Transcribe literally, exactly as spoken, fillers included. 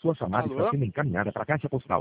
Sua chamada está Alô? sendo encaminhada para a caixa postal.